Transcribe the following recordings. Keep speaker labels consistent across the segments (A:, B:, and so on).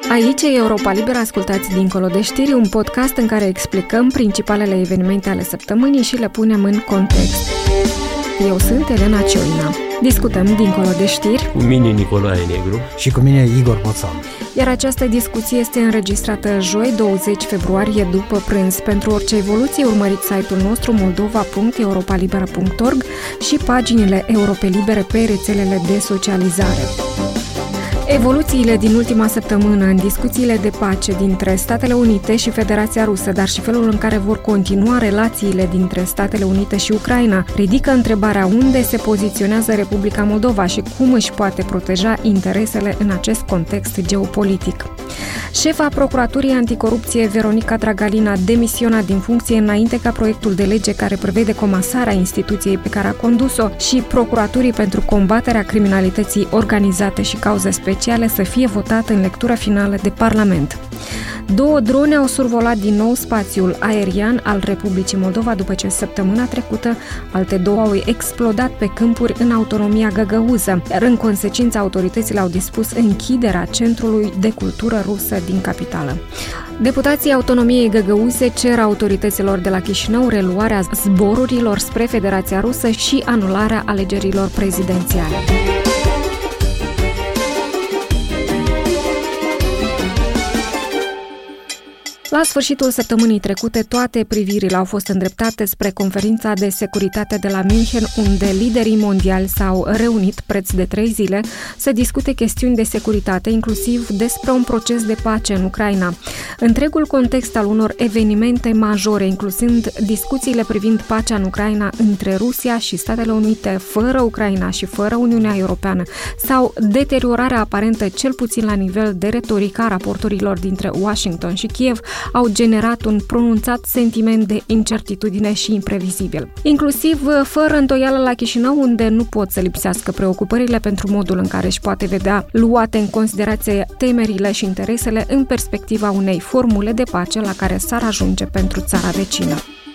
A: Aici e Europa Liberă, ascultați Dincolo de știri, un podcast în care explicăm principalele evenimente ale săptămânii și le punem în context. Eu sunt Elena Cioina. Discutăm Dincolo de știri.
B: Cu mine Nicolae Negru.
C: Și cu mine Igor Boțan.
A: Iar această discuție este înregistrată joi, 20 februarie, după prânz. Pentru orice evoluție, urmăriți site-ul nostru moldova.europalibera.org și paginile Europe Libere pe rețelele de socializare. Evoluțiile din ultima săptămână în discuțiile de pace dintre Statele Unite și Federația Rusă, dar și felul în care vor continua relațiile dintre Statele Unite și Ucraina, ridică întrebarea unde se poziționează Republica Moldova și cum își poate proteja interesele în acest context geopolitic. Șefa Procuraturii Anticorupție, Veronica Dragalin, a demisionat din funcție înainte ca proiectul de lege care prevede comasarea instituției pe care a condus-o și Procuraturii pentru combaterea criminalității organizate și cauze speciale să fie votat în lectură finală de Parlament. 2 drone au survolat din nou spațiul aerian al Republicii Moldova după ce săptămâna trecută alte 2 au explodat pe câmpuri în autonomia găgăuză, iar în consecință autoritățile au dispus închiderea Centrului de Cultură Rusă din capitală. Deputații autonomiei găgăuze cer autorităților de la Chișinău reluarea zborurilor spre Federația Rusă și anularea alegerilor prezidențiale. La sfârșitul săptămânii trecute, toate privirile au fost îndreptate spre conferința de securitate de la München, unde liderii mondiali s-au reunit preț de 3 zile să discute chestiuni de securitate, inclusiv despre un proces de pace în Ucraina. Întregul context al unor evenimente majore, inclusând discuțiile privind pacea în Ucraina între Rusia și Statele Unite, fără Ucraina și fără Uniunea Europeană, sau deteriorarea aparentă, cel puțin la nivel de retorică, a raporturilor dintre Washington și Kiev, au generat un pronunțat sentiment de incertitudine și imprevizibil. Inclusiv fără îndoială la Chișinău, unde nu pot să lipsească preocupările pentru modul în care își poate vedea luate în considerație temerile și interesele în perspectiva unei formule de pace la care s-ar ajunge pentru țara vecină.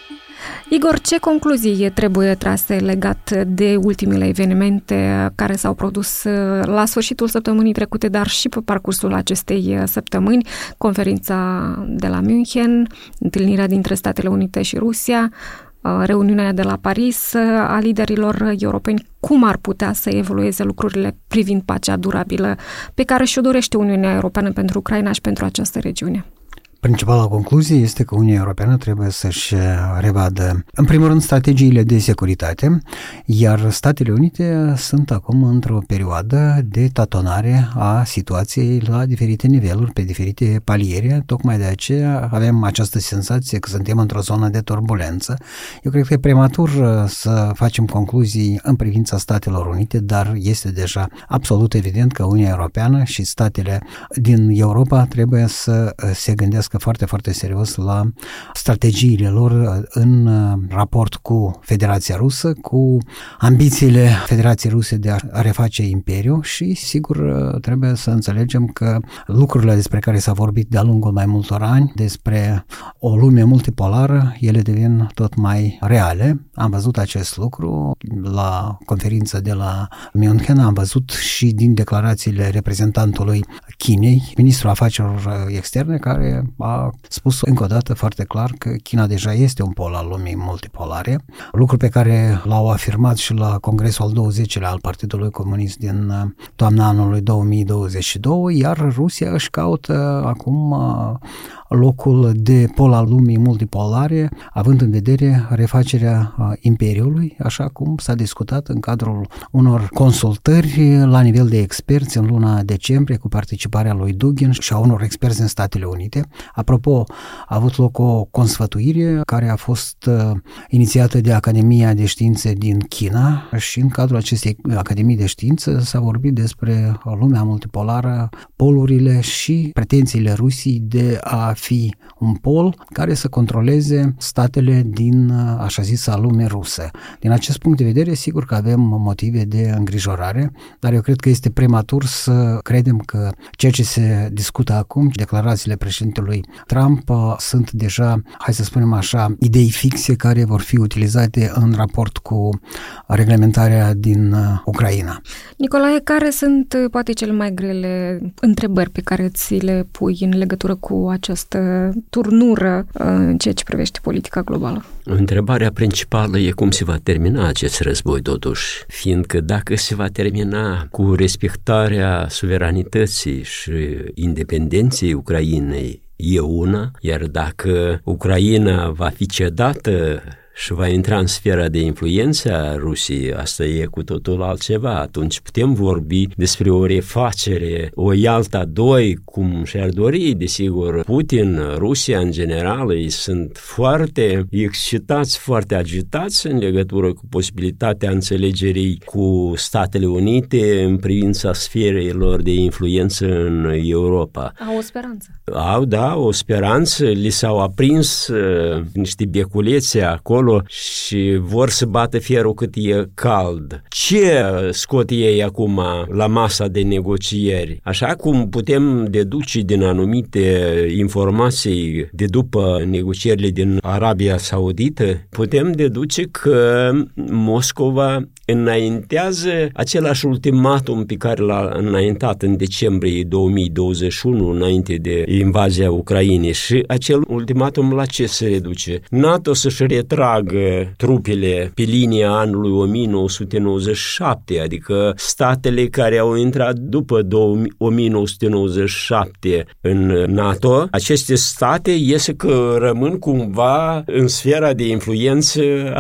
A: Igor, ce concluzii trebuie trase legat de ultimele evenimente care s-au produs la sfârșitul săptămânii trecute, dar și pe parcursul acestei săptămâni, conferința de la München, întâlnirea dintre Statele Unite și Rusia, reuniunea de la Paris a liderilor europeni, cum ar putea să evolueze lucrurile privind pacea durabilă pe care și-o dorește Uniunea Europeană pentru Ucraina și pentru această regiune?
C: Principala concluzie este că Uniunea Europeană trebuie să-și revadă, în primul rând, strategiile de securitate, iar Statele Unite sunt acum într-o perioadă de tatonare a situației la diferite niveluri, pe diferite paliere. Tocmai de aceea avem această senzație că suntem într-o zonă de turbulență. Eu cred că e prematur să facem concluzii în privința Statelor Unite, dar este deja absolut evident că Uniunea Europeană și statele din Europa trebuie să se gândească foarte, foarte serios la strategiile lor în raport cu Federația Rusă, cu ambițiile Federației Ruse de a reface imperiul și, sigur, trebuie să înțelegem că lucrurile despre care s-a vorbit de-a lungul mai multor ani, despre o lume multipolară, ele devin tot mai reale. Am văzut acest lucru la conferința de la München, am văzut și din declarațiile reprezentantului Chinei, ministrul afacerilor externe, care a spus încă o dată foarte clar că China deja este un pol al lumii multipolare, lucru pe care l-au afirmat și la Congresul al 20-lea al Partidului Comunist din toamna anului 2022, iar Rusia își caută acum locul de pol al lumii multipolare, având în vedere refacerea Imperiului, așa cum s-a discutat în cadrul unor consultări la nivel de experți în luna decembrie cu participarea lui Dugin și a unor experți în Statele Unite. Apropo, a avut loc o consfătuire care a fost inițiată de Academia de Științe din China și în cadrul acestei Academii de Știință s-a vorbit despre lumea multipolară, polurile și pretențiile Rusiei de a fi un pol care să controleze statele din așa zisa lume rusă. Din acest punct de vedere, sigur că avem motive de îngrijorare, dar eu cred că este prematur să credem că ceea ce se discută acum, declarațiile președintelui Trump, sunt deja, hai să spunem așa, idei fixe care vor fi utilizate în raport cu reglementarea din Ucraina.
A: Nicolae, care sunt poate cele mai grele întrebări pe care ți le pui în legătură cu această turnură în ceea ce privește politica globală?
B: Întrebarea principală e cum se va termina acest război totuși, fiindcă dacă se va termina cu respectarea suveranității și independenței Ucrainei e una, iar dacă Ucraina va fi cedată și va intra în sfera de influență a Rusiei, asta e cu totul altceva. Atunci putem vorbi despre o refacere, o Ialta 2, cum și-ar dori, desigur. Putin, Rusia în general, ei sunt foarte excitați, foarte agitați în legătură cu posibilitatea înțelegerii cu Statele Unite în privința sferei lor de influență în Europa.
A: Au o speranță.
B: O speranță, li s-au aprins niște beculețe acolo și vor să bată fierul cât e cald. Ce scot ei acum la masa de negocieri? Așa cum putem deduce din anumite informații de după negocierile din Arabia Saudită, putem deduce că Moscova înaintează același ultimatum pe care l-a înaintat în decembrie 2021, înainte de invazia Ucrainei. Și acel ultimatum la ce se reduce? NATO să-și retragă trupele pe linia anului 1997, adică statele care au intrat după 1997 în NATO, aceste state iese că rămân cumva în sfera de influență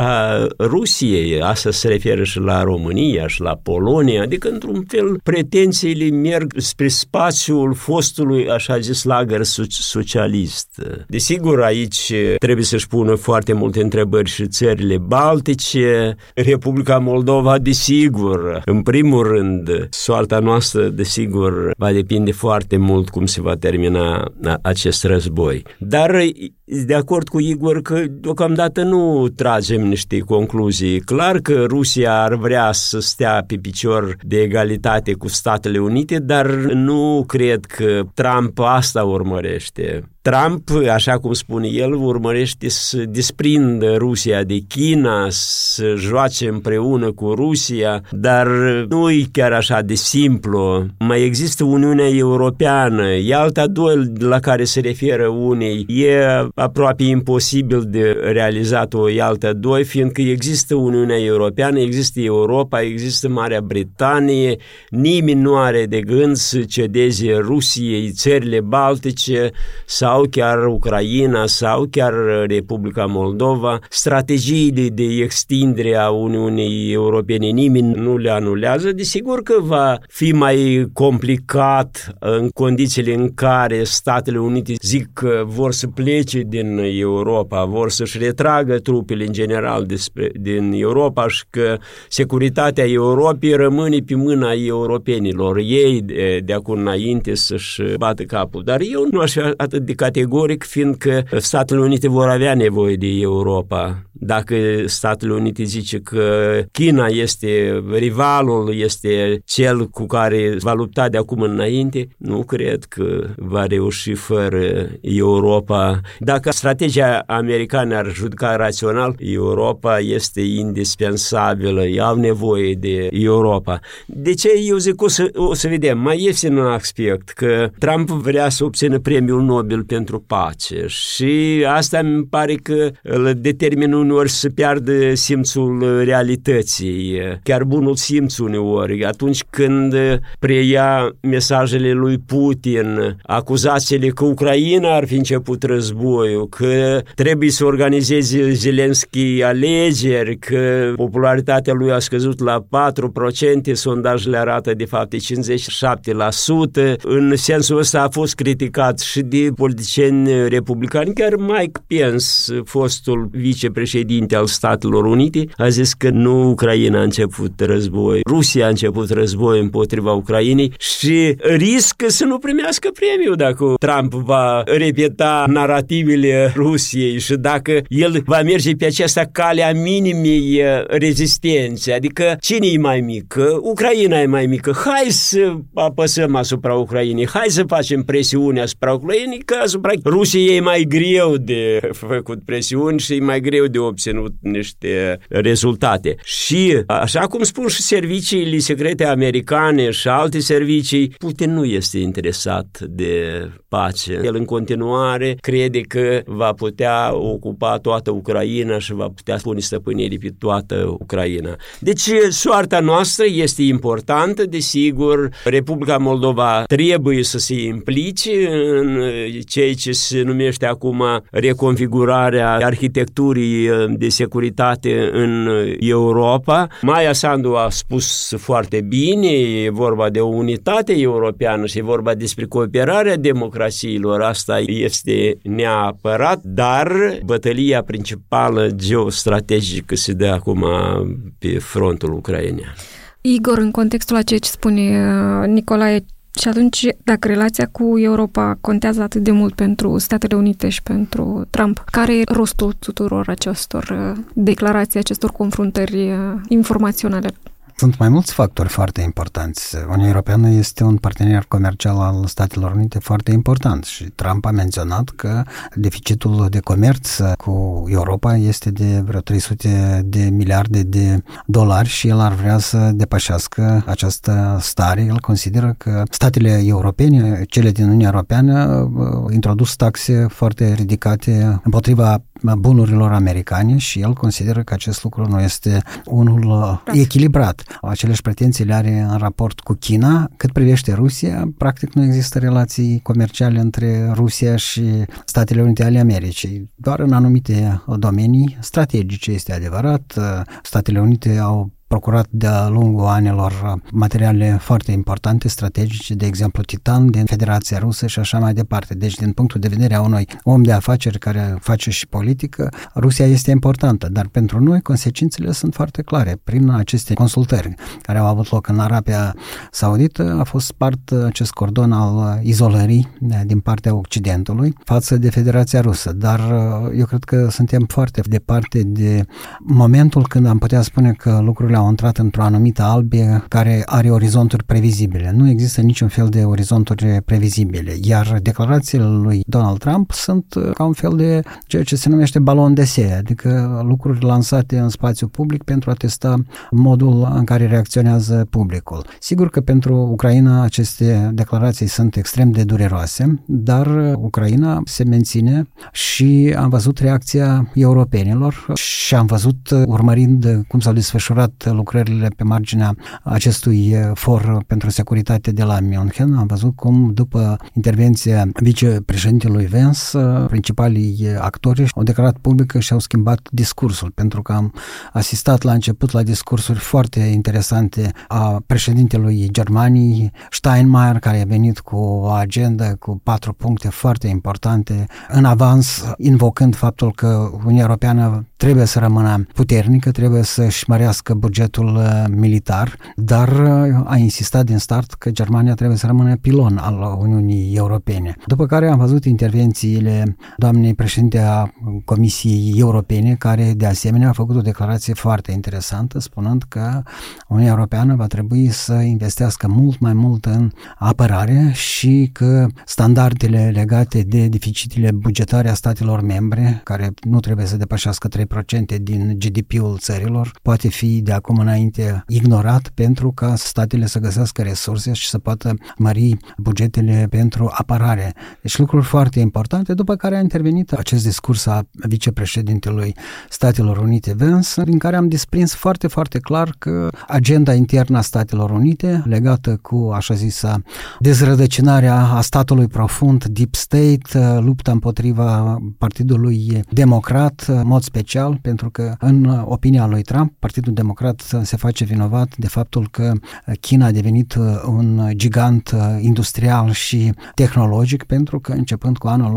B: a Rusiei. Asta se referă și la România și la Polonia, adică într-un fel pretențiile merg spre spațiul fostului, așa zis, lagăr socialist. Desigur, aici trebuie să-și pună foarte multe întrebări și țările baltice, Republica Moldova, desigur. În primul rând, soarta noastră, desigur, va depinde foarte mult cum se va termina acest război. Dar de acord cu Igor că deocamdată nu tragem niște concluzii. Clar că Rusia ar vrea să stea pe picior de egalitate cu Statele Unite, dar nu cred că Trump asta urmărește. Trump, așa cum spune el, urmărește să desprindă Rusia de China, să joace împreună cu Rusia, dar nu e chiar așa de simplu. Mai există Uniunea Europeană, Ialta 2 la care se referă unii, e aproape imposibil de realizat o Ialta 2, fiindcă există Uniunea Europeană, există Europa, există Marea Britanie, nimeni nu are de gând să cedeze Rusiei, țările baltice sau chiar Ucraina sau chiar Republica Moldova. Strategiile de extindere a Uniunii Europene nimeni nu le anulează. Desigur că va fi mai complicat în condițiile în care Statele Unite zic că vor să plece din Europa, vor să-și retragă trupele în general din Europa și că securitatea Europei rămâne pe mâna europenilor. Ei de acum înainte să-și bată capul. Dar eu nu aș fi atât de categoric, fiindcă Statele Unite vor avea nevoie de Europa. Dacă Statele Unite zice că China este rivalul, este cel cu care va lupta de acum înainte, nu cred că va reuși fără Europa. Dacă strategia americană ar judeca rațional, Europa este indispensabilă, au nevoie de Europa. De ce eu zic o să vedem? Mai este un aspect, că Trump vrea să obțină premiul Nobel pentru pace și asta mi pare că îl determină uneori să piardă simțul realității, chiar bunul simț uneori. Atunci când preia mesajele lui Putin, acuzațiile că Ucraina ar fi început războiul, că trebuie să organizeze Zelenski alegeri, că popularitatea lui a scăzut la 4%, sondajele arată de fapt 57%. În sensul ăsta a fost criticat și de politicieni republicani, chiar Mike Pence, fostul vicepreședinte al Statelor Unite, a zis că nu Ucraina a început război, Rusia a început război împotriva Ucrainei și riscă să nu primească premiul dacă Trump va repeta narativele Rusiei și dacă el va merge pe această cale a minimei rezistențe, adică cine e mai mică? Ucraina e mai mică. Hai să apăsăm asupra Ucrainei, hai să facem presiune asupra Ucrainei, că asupra Rusiei e mai greu de făcut presiuni și e mai greu de obținut niște rezultate. Și, așa cum spun și serviciile secrete americane și alte servicii, Putin nu este interesat de pace. El în continuare crede că va putea ocupa toată Ucraina și va putea pune stăpânire pe toată Ucraina. Deci, soarta noastră este importantă, desigur. Republica Moldova trebuie să se implice în ceea ce se numește acum reconfigurarea arhitecturii de securitate în Europa. Maia Sandu a spus foarte bine, e vorba de o unitate europeană și e vorba despre cooperarea democrațiilor. Asta este neapărat, dar bătălia principală geostrategică se dă acum pe frontul ucrainean.
A: Igor, în contextul a ceea ce spune Nicolae, și atunci, dacă relația cu Europa contează atât de mult pentru Statele Unite și pentru Trump, care e rostul tuturor acestor declarații, acestor confruntări informaționale?
C: Sunt mai mulți factori foarte importanți. Uniunea Europeană este un partener comercial al Statelor Unite foarte important și Trump a menționat că deficitul de comerț cu Europa este de vreo 300 de miliarde de dolari și el ar vrea să depășească această stare. El consideră că statele europene, cele din Uniunea Europeană, introdus taxe foarte ridicate împotriva bunurilor americane și el consideră că acest lucru nu este unul echilibrat. Aceleași pretenții le are în raport cu China. Cât privește Rusia, practic nu există relații comerciale între Rusia și Statele Unite ale Americii. Doar în anumite domenii strategice, este adevărat. Statele Unite au procurat de-a lungul anilor materiale foarte importante, strategice, de exemplu Titan din Federația Rusă și așa mai departe. Deci, din punctul de vedere a unui om de afaceri care face și politică, Rusia este importantă, dar pentru noi consecințele sunt foarte clare. Prin aceste consultări care au avut loc în Arabia Saudită, a fost spart acest cordon al izolării din partea Occidentului față de Federația Rusă, dar eu cred că suntem foarte departe de momentul când am putea spune că lucrurile au intrat într-o anumită albie care are orizonturi previzibile. Nu există niciun fel de orizonturi previzibile, iar declarațiile lui Donald Trump sunt ca un fel de ceea ce se numește balon de see, adică lucruri lansate în spațiu public pentru a testa modul în care reacționează publicul. Sigur că pentru Ucraina aceste declarații sunt extrem de dureroase, dar Ucraina se menține și am văzut reacția europenilor și am văzut, urmărind cum s-au desfășurat lucrările pe marginea acestui for pentru securitate de la München, am văzut cum după intervenția vicepreședintelui Vance, principalii actori au declarat public că și-au schimbat discursul, pentru că am asistat la început la discursuri foarte interesante a președintelui Germaniei, Steinmeier, care a venit cu o agendă cu 4 puncte foarte importante în avans, invocând faptul că Uniunea Europeană trebuie să rămână puternică, trebuie să-și mărească bugetul militar, dar a insistat din start că Germania trebuie să rămână pilon al Uniunii Europene. După care am văzut intervențiile doamnei președinte a Comisiei Europene, care de asemenea a făcut o declarație foarte interesantă, spunând că Uniunea Europeană va trebui să investească mult mai mult în apărare și că standardele legate de deficitele bugetare a statelor membre, care nu trebuie să depășească 3% din GDP-ul țărilor, poate fi de acum înainte ignorat pentru ca statele să găsească resurse și să poată mări bugetele pentru apărare. Deci lucruri foarte importante, după care a intervenit acest discurs a vicepreședintelui Statelor Unite Vance, din care am desprins foarte, foarte clar că agenda internă a Statelor Unite, legată cu, așa zisa, dezrădăcinarea a statului profund, deep state, lupta împotriva Partidului Democrat, în mod special, pentru că, în opinia lui Trump, Partidul Democrat se face vinovat de faptul că China a devenit un gigant industrial și tehnologic, pentru că, începând cu anul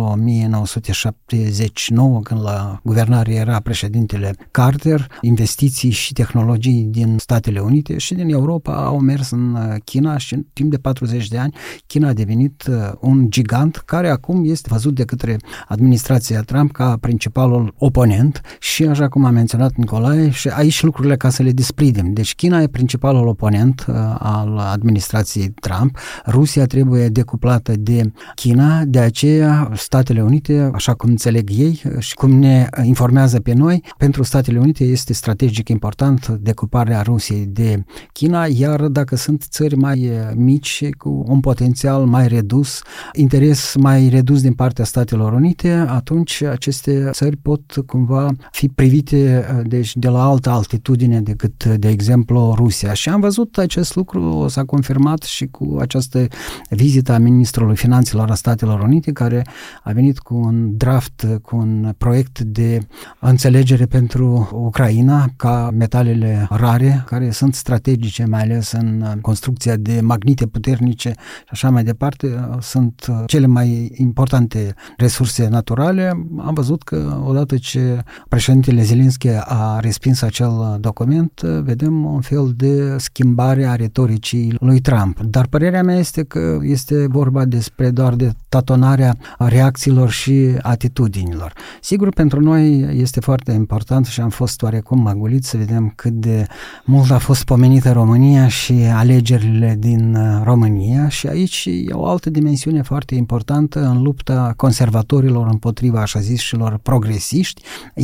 C: 1979, când la guvernare era președintele Carter, investiții și tehnologii din Statele Unite și din Europa au mers în China și în timp de 40 de ani China a devenit un gigant care acum este văzut de către administrația Trump ca principalul oponent și așa cum a menționat Nicolae, și aici lucrurile ca să le desprindem. Deci China e principalul oponent al administrației Trump, Rusia trebuie decuplată de China, de aceea Statele Unite, așa cum înțeleg ei și cum ne informează pe noi, pentru Statele Unite este strategic important decuplarea Rusiei de China, iar dacă sunt țări mai mici, cu un potențial mai redus, interes mai redus din partea Statelor Unite, atunci aceste țări pot cumva fi privite deci, de la altă altitudine decât, de exemplu, Rusia. Și am văzut acest lucru, s-a confirmat și cu această vizită a Ministrului Finanțelor a Statelor Unite, care a venit cu un draft, cu un proiect de înțelegere pentru Ucraina ca metalele rare, care sunt strategice, mai ales în construcția de magnete puternice și așa mai departe, sunt cele mai importante resurse naturale. Am văzut că odată ce președintele Zelensky a respins acel document, vedem un fel de schimbare a retoricii lui Trump. Dar părerea mea este că este vorba despre doar de tatonarea reacțiilor și atitudinilor. Sigur, pentru noi este foarte important și am fost oarecum măguliți să vedem cât de mult a fost pomenită România și alegerile din România și aici e o altă dimensiune foarte importantă în lupta conservatorilor împotriva așa zișilor progresiști,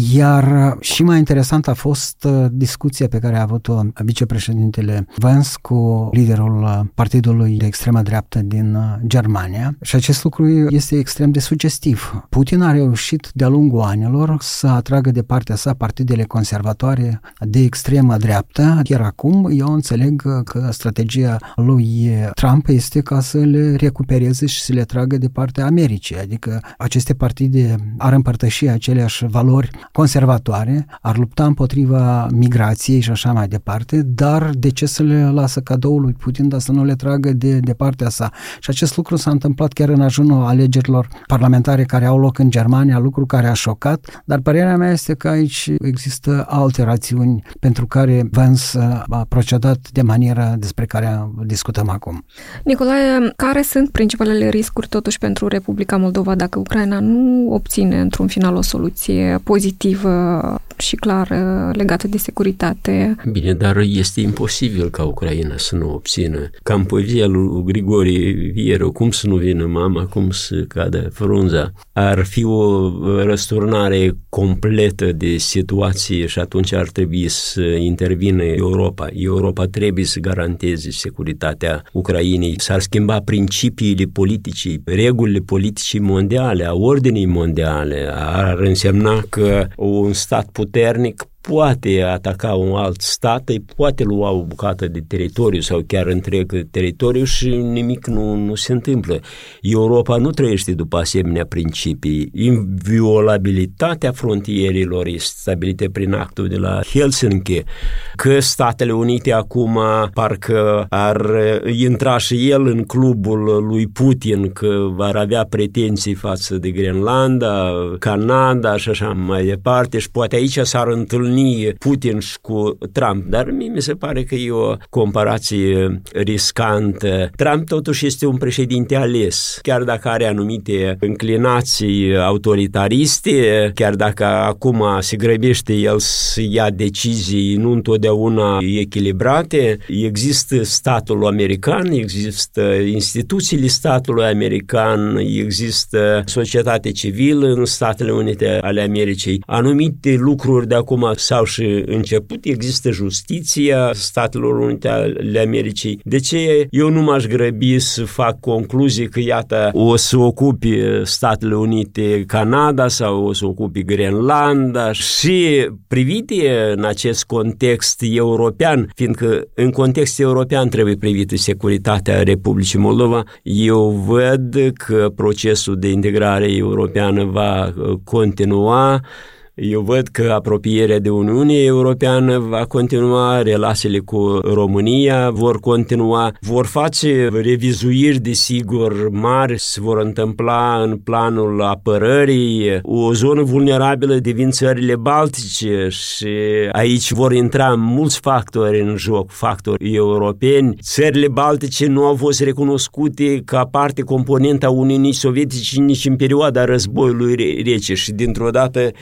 C: iar și mai interesant a fost discuția pe care a avut-o vicepreședintele Vance cu liderul partidului de extremă dreaptă din Germania și acest lucru este extrem de sugestiv. Putin a reușit de-a lungul anilor să atragă de partea sa partidele conservatoare de extremă dreaptă, iar acum eu înțeleg că strategia lui Trump este ca să le recupereze și să le tragă de partea Americii, adică aceste partide ar împărtăși aceleași valori conservatoare, ar lupta împotriva migrației și așa mai departe, dar de ce să le lasă cadou lui Putin, dar să nu le tragă de partea sa? Și acest lucru s-a întâmplat chiar în ajunul alegerilor parlamentare care au loc în Germania, lucru care a șocat, dar părerea mea este că aici există alte rațiuni pentru care Vance a procedat de maniera despre care discutăm acum.
A: Nicolae, care sunt principalele riscuri totuși pentru Republica Moldova dacă Ucraina nu obține într-un final o soluție pozitivă și clară legată de securitate?
B: Bine, dar este imposibil ca Ucraina să nu obțină. Cam poezia lui Grigore Vieru, cum să nu vină mama, cum să cadă frunza. Ar fi o răsturnare completă de situație și atunci ar trebui să intervină Europa. Europa trebuie să garanteze securitatea Ucrainei. S-ar schimba principiile politicii, regulile politicii mondiale, a ordinii mondiale. Ar însemna că un stat puternic poate ataca un alt stat, îi poate lua o bucată de teritoriu sau chiar întreg teritoriu și nimic nu se întâmplă. Europa nu trăiește după asemenea principii. Inviolabilitatea frontierilor este stabilită prin actul de la Helsinki, că Statele Unite acum parcă ar intra și el în clubul lui Putin, că ar avea pretenții față de Groenlanda, Canada și așa mai departe și poate aici s-ar întâlni Putin și cu Trump, dar mie mi se pare că e o comparație riscantă. Trump totuși este un președinte ales, chiar dacă are anumite înclinații autoritariste, chiar dacă acum se grăbește el să ia decizii nu întotdeauna echilibrate, există statul american, există instituțiile statului american, există societate civilă în Statele Unite ale Americii. Anumite lucruri de acum s-au și început, există justiția Statelor Unite ale Americii. De ce eu nu m-aș grăbi să fac concluzii că, iată, o să ocupe Statele Unite Canada sau o să ocupe Groenlanda și privite în acest context european, fiindcă în context european trebuie privită securitatea Republicii Moldova, eu văd că procesul de integrare europeană va continua. Eu văd că apropierea de Uniunea Europeană va continua, relațiile cu România vor continua, vor face revizuiri, desigur, mari, se vor întâmpla în planul apărării. O zonă vulnerabilă devin țările Baltice și aici vor intra mulți factori în joc, factori europeni. Țările Baltice nu au fost recunoscute ca parte componentă a Uniunii Sovietice nici în perioada războiului rece și dintr-o dată ne putem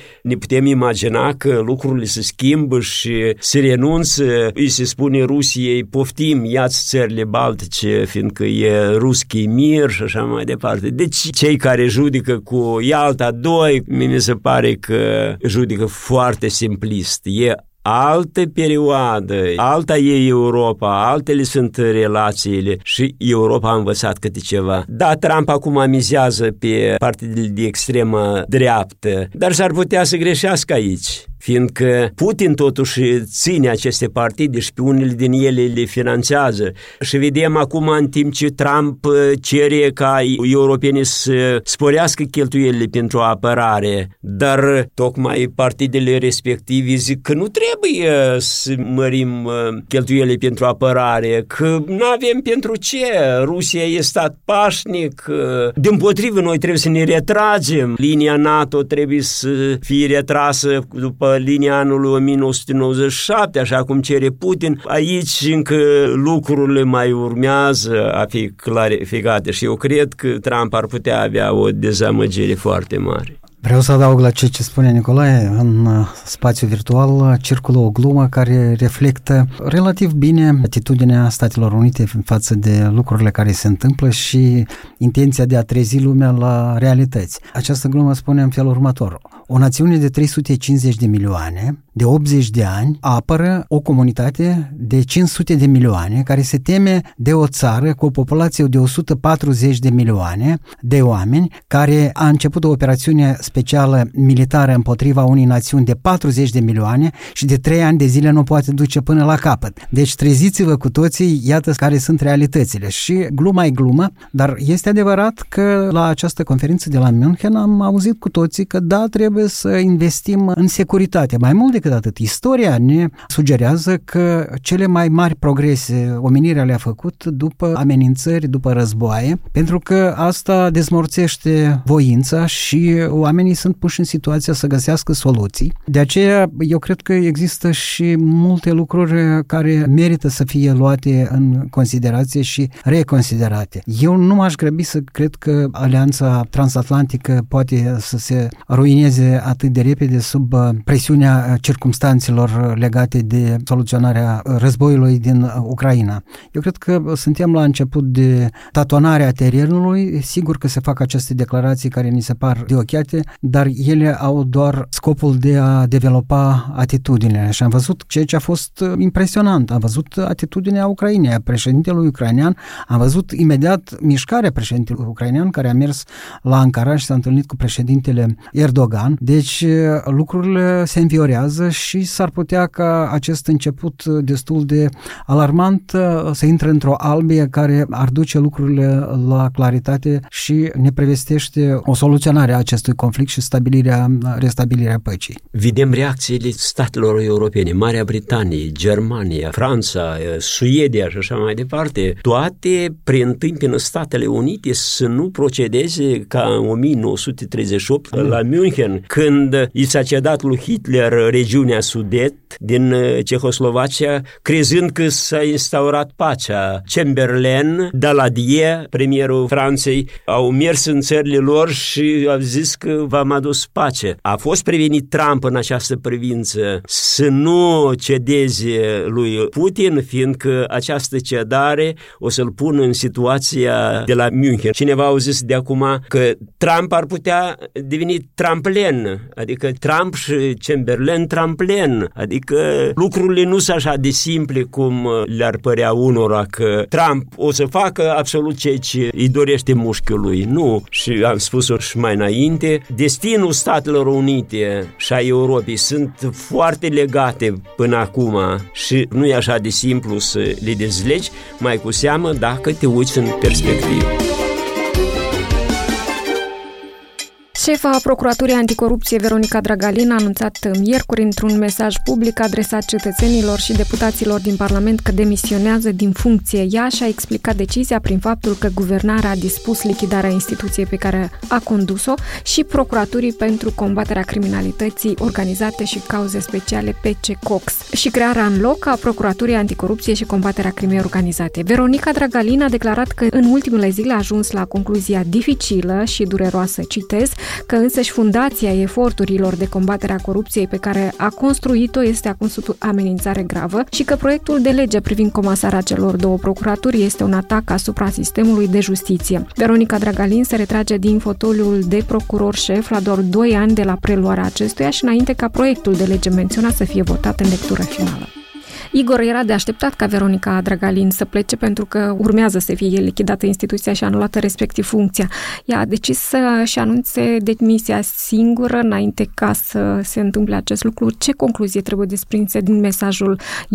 B: putem imagina că lucrurile se schimbă și se renunță, îi se spune Rusiei, poftim, ia-ți țările baltice, fiindcă e ruschi mir și așa mai departe. Deci cei care judecă cu Ialta 2, mi se pare că judecă foarte simplist. E altă perioadă, alta e Europa, altele sunt relațiile și Europa a învățat câte ceva. Da, Trump acum mizează pe partidele de extremă dreaptă, dar s-ar putea să greșească aici, fiindcă Putin totuși ține aceste partide și pe unele din ele le finanțează. Și vedem acum, în timp ce Trump cere ca europenii să sporească cheltuielile pentru apărare, dar tocmai partidele respective zic că nu trebuie să mărim cheltuielile pentru apărare, că nu avem pentru ce. Rusia e stat pașnic, dimpotrivă noi trebuie să ne retragem. Linia NATO trebuie să fie retrasă după linia anului 1997, așa cum cere Putin. Aici încă lucrurile mai urmează a fi clarificate și eu cred că Trump ar putea avea o dezamăgire foarte mare.
C: Vreau să adaug la ce spune Nicolae. În spațiu virtual circulă o glumă care reflectă relativ bine atitudinea Statelor Unite față de lucrurile care se întâmplă și intenția de a trezi lumea la realități. Această glumă spune în felul următor. O națiune de 350 de milioane, de 80 de ani, apără o comunitate de 500 de milioane care se teme de o țară cu o populație de 140 de milioane de oameni care a început o operațiune specială militară împotriva unei națiuni de 40 de milioane și de 3 ani de zile nu poate duce până la capăt. Deci treziți-vă cu toții, iată care sunt realitățile. Și gluma e glumă, dar este adevărat că la această conferință de la München am auzit cu toții că da, trebuie să investim în securitate. Mai mult decât atât, istoria ne sugerează că cele mai mari progrese omenirea le-a făcut după amenințări, după războaie, pentru că asta dezmorțește voința și oamenii sunt puși în situația să găsească soluții. De aceea, eu cred că există și multe lucruri care merită să fie luate în considerație și reconsiderate. Eu nu m-aș grăbi să cred că alianța transatlantică poate să se ruineze atât de repede sub presiunea circumstanțelor legate de soluționarea războiului din Ucraina. Eu cred că suntem la început de tatonarea terenului. Sigur că se fac aceste declarații care ni se par de ochiate, dar ele au doar scopul de a developa atitudinile. Și am văzut ceea ce a fost impresionant. Am văzut atitudinea Ucrainei, a președintelui ucrainean. Am văzut imediat mișcarea președintelui ucrainean care a mers la Ankara și s-a întâlnit cu președintele Erdogan. Deci lucrurile se înviorează și s-ar putea ca acest început destul de alarmant să intre într-o albie care ar duce lucrurile la claritate și ne prevestește o soluționare a acestui conflict și restabilirea păcii.
B: Vedem reacțiile statelor europene, Marea Britanie, Germania, Franța, Suedia și așa mai departe. Toate preîntâmpină Statele Unite să nu procedeze ca în 1938 la München, când i s-a cedat lui Hitler regiunea Sudet din Cehoslovacia, crezând că s-a instaurat pacea. Chamberlain, Daladier, premierul Franței, au mers în țările lor și au zis că v-am adus pace. A fost prevenit Trump în această privință să nu cedeze lui Putin, fiindcă această cedare o să-l pună în situația de la München. Cineva au zis de acum că Trump ar putea deveni Trumplen, adică Trump și Chamberlain Trumplen, adică lucrurile nu sunt așa de simple cum le-ar părea unora, că Trump o să facă absolut ceea ce îi dorește mușchiului. Nu, și am spus-o și mai înainte, destinul Statelor Unite și a Europei sunt foarte legate până acum și nu e așa de simplu să le dezlegi, mai cu seamă dacă te uiți în perspectivă.
A: Șefa Procuraturii Anticorupție, Veronica Dragalin, a anunțat miercuri într-un mesaj public adresat cetățenilor și deputaților din Parlament că demisionează din funcție. Ea și-a explicat decizia prin faptul că guvernarea a dispus lichidarea instituției pe care a condus-o și Procuraturii pentru combaterea criminalității organizate și cauze speciale PC-COX și crearea în loc a Procuraturii Anticorupție și combaterea crimei organizate. Veronica Dragalin a declarat că în ultimele zile a ajuns la concluzia dificilă și dureroasă, citez, că însăși fundația eforturilor de combatere a corupției pe care a construit-o este acum sub amenințare gravă și că proiectul de lege privind comasarea celor două procuraturi este un atac asupra sistemului de justiție. Veronica Dragalin se retrage din fotoliul de procuror șef la doar 2 ani de la preluarea acestuia și înainte ca proiectul de lege menționat să fie votat în lectură finală. Igor, era de așteptat ca Veronica Dragalin să plece pentru că urmează să fie lichidată instituția și anulată respectiv funcția. Ea a decis să-și anunțe demisia singură înainte ca să se întâmple acest lucru. Ce concluzie trebuie desprinse din mesajul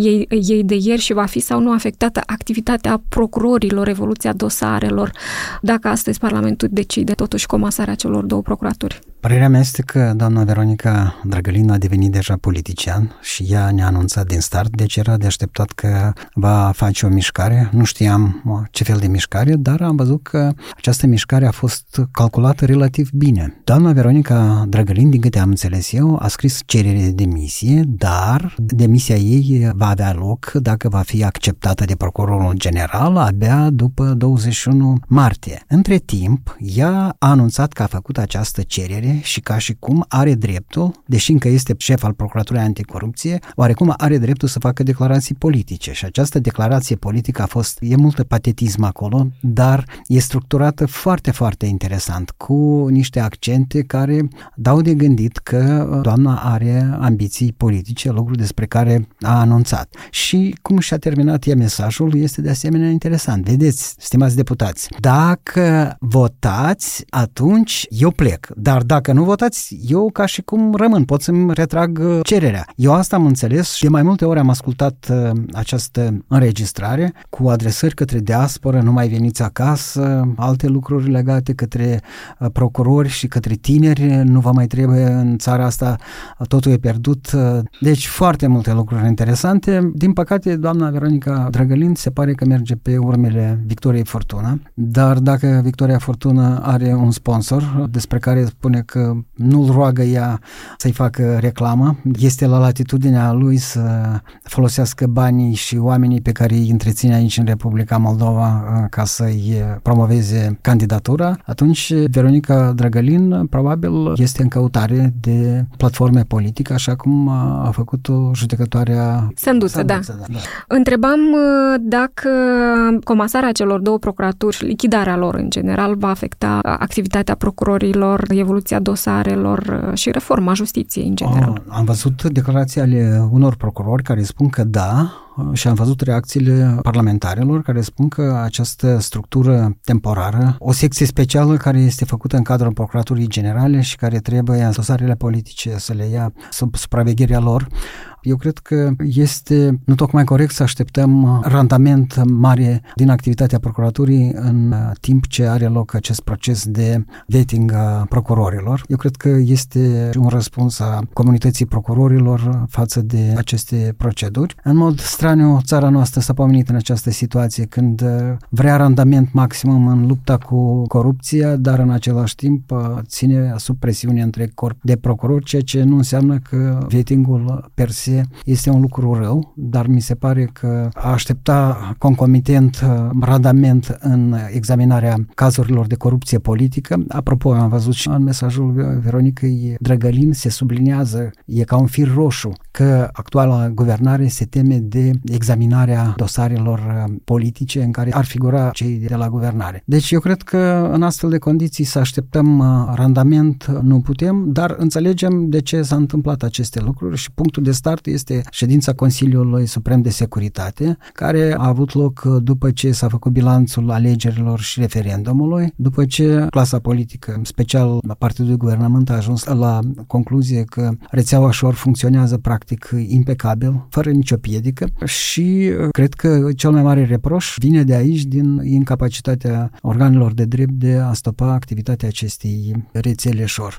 A: ei de ieri și va fi sau nu afectată activitatea procurorilor, evoluția dosarelor, dacă astăzi Parlamentul decide totuși comasarea celor două procuraturi?
C: Părerea mea este că doamna Veronica Dragalin a devenit deja politician și ea ne-a anunțat din start, deci era de așteptat că va face o mișcare. Nu știam ce fel de mișcare, dar am văzut că această mișcare a fost calculată relativ bine. Doamna Veronica Dragalin, din câte am înțeles eu, a scris cerere de demisie, dar demisia ei va avea loc dacă va fi acceptată de procurorul general abia după 21 martie. Între timp, ea a anunțat că a făcut această cerere și ca și cum are dreptul, deși încă este șef al Procuraturii Anticorupție, oarecum are dreptul să facă declarații politice și această declarație politică e multă patetism acolo, dar e structurată foarte, foarte interesant, cu niște accente care dau de gândit că doamna are ambiții politice, lucru despre care a anunțat. Și cum și-a terminat ea mesajul este de asemenea interesant. Vedeți, stimați deputați, dacă votați, atunci eu plec, dar dacă nu votați, eu ca și cum rămân, pot să-mi retrag cererea. Eu asta am înțeles și de mai multe ori am ascultat această înregistrare cu adresări către diasporă, nu mai veniți acasă, alte lucruri legate către procurori și către tineri, nu vă mai trebuie în țara asta, totul e pierdut. Deci foarte multe lucruri interesante. Din păcate, doamna Veronica Dragalin se pare că merge pe urmele Victoriei Fortuna, dar dacă Victoria Fortuna are un sponsor despre care spune că nu-l roagă ea să-i facă reclamă, este la latitudinea lui să folosească banii și oamenii pe care îi întreține aici în Republica Moldova ca să-i promoveze candidatura, atunci Veronica Dragalin probabil este în căutare de platforme politice, așa cum a făcut-o judecătoarea
A: Sânduță, da. Întrebam dacă comasarea celor două procuraturi, lichidarea lor în general, va afecta activitatea procurorilor, evoluția dosarelor și reforma justiției în general.
C: Am văzut declarații ale unor procurori care spun că da, și am văzut reacțiile parlamentarilor care spun că această structură temporară, o secție specială care este făcută în cadrul Procuraturii Generale și care trebuie dosarele politice să le ia sub supravegherea lor, eu cred că este nu tocmai corect să așteptăm randament mare din activitatea procuraturii în timp ce are loc acest proces de vetting a procurorilor. Eu cred că este un răspuns a comunității procurorilor față de aceste proceduri. În mod straniu, țara noastră s-a pomenit în această situație când vrea randament maximum în lupta cu corupția, dar în același timp ține sub presiune întreg corp de procurori, ceea ce nu înseamnă că vettingul per se este un lucru rău, dar mi se pare că a aștepta concomitent randament în examinarea cazurilor de corupție politică. Apropo, am văzut și în mesajul Veronicăi Dragalin se subliniază, e ca un fir roșu, că actuala guvernare se teme de examinarea dosarelor politice în care ar figura cei de la guvernare. Deci eu cred că în astfel de condiții să așteptăm randament nu putem, dar înțelegem de ce s-a întâmplat aceste lucruri și punctul de start este ședința Consiliului Suprem de Securitate, care a avut loc după ce s-a făcut bilanțul alegerilor și referendumului, după ce clasa politică, special Partidul de Guvernământ, a ajuns la concluzie că rețeaua șor funcționează practic impecabil, fără nicio piedică și cred că cel mai mare reproș vine de aici, din incapacitatea organelor de drept de a stopa activitatea acestei rețele șor.